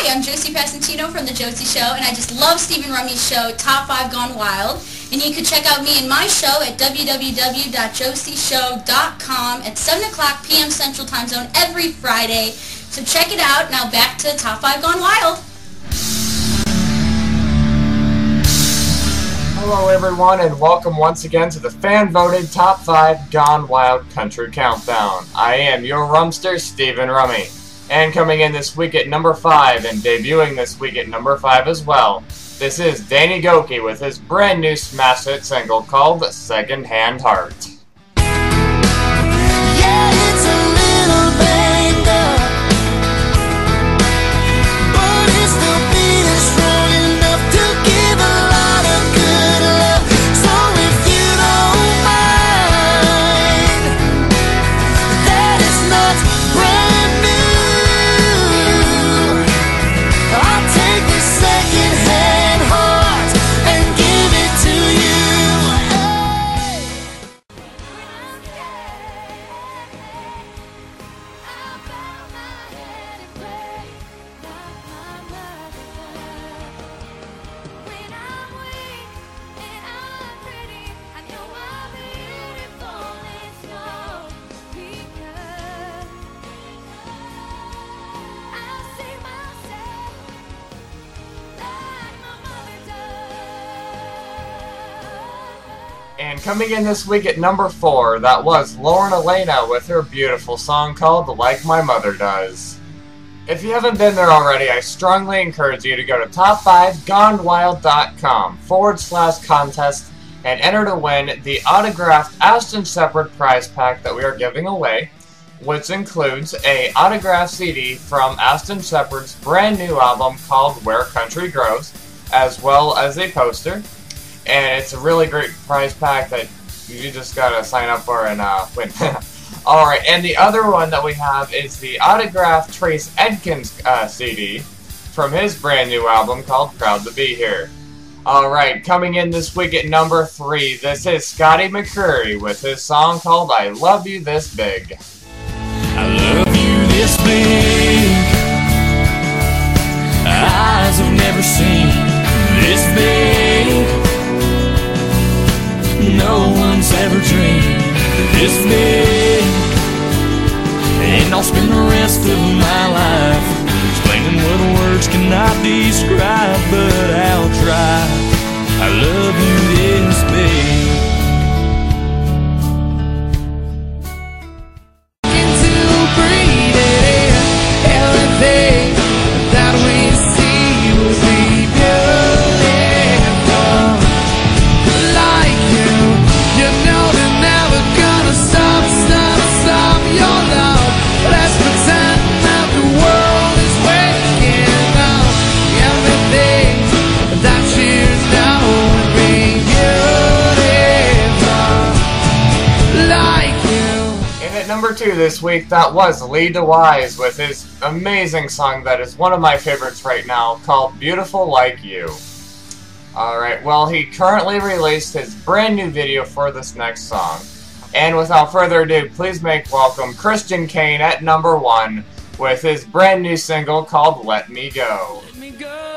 I'm Josie Passantino from The Josie Show, and I just love Stephen Rummy's show, Top 5 Gone Wild. And you can check out me and my show at www.josieshow.com at 7 o'clock p.m. Central Time Zone every Friday. So check it out. Now back to Top 5 Gone Wild. Hello everyone, and welcome once again to the fan-voted Top 5 Gone Wild Country Countdown. I am your rumster, Stephen Rummy. And coming in this week at number 5, and debuting this week at number 5 as well, this is Danny Gokey with his brand new smash hit single called Second Hand Heart. Yeah, it's a little banged up, but it's still beating strong enough to give a lot of good love. So if you don't mind, that is not brand new, I'll take this second hand heart and give it to you. And coming in this week at number 4, that was Lauren Elena with her beautiful song called Like My Mother Does. If you haven't been there already, I strongly encourage you to go to top5gonewild.com/contest and enter to win the autographed Ashton Shepherd prize pack that we are giving away, which includes a autographed CD from Ashton Shepherd's brand new album called Where Country Grows, as well as a poster. And it's a really great prize pack that you just gotta sign up for and win. Alright, and the other one that we have is the autographed Trace Edkins CD from his brand new album called Proud to Be Here. Alright, coming in this week at number 3, this is Scotty McCreery with his song called I Love You This Big. I love you this big, eyes have never seen this big, no one's ever dreamed this big, and I'll spend the rest of my life explaining what words cannot describe, but I'll try. I love you this big. Number 2 this week, that was Lee DeWise with his amazing song that is one of my favorites right now called Beautiful Like You. Alright, well, he currently released his brand new video for this next song. And without further ado, please make welcome Christian Kane at number 1 with his brand new single called Let Me Go. Let me go.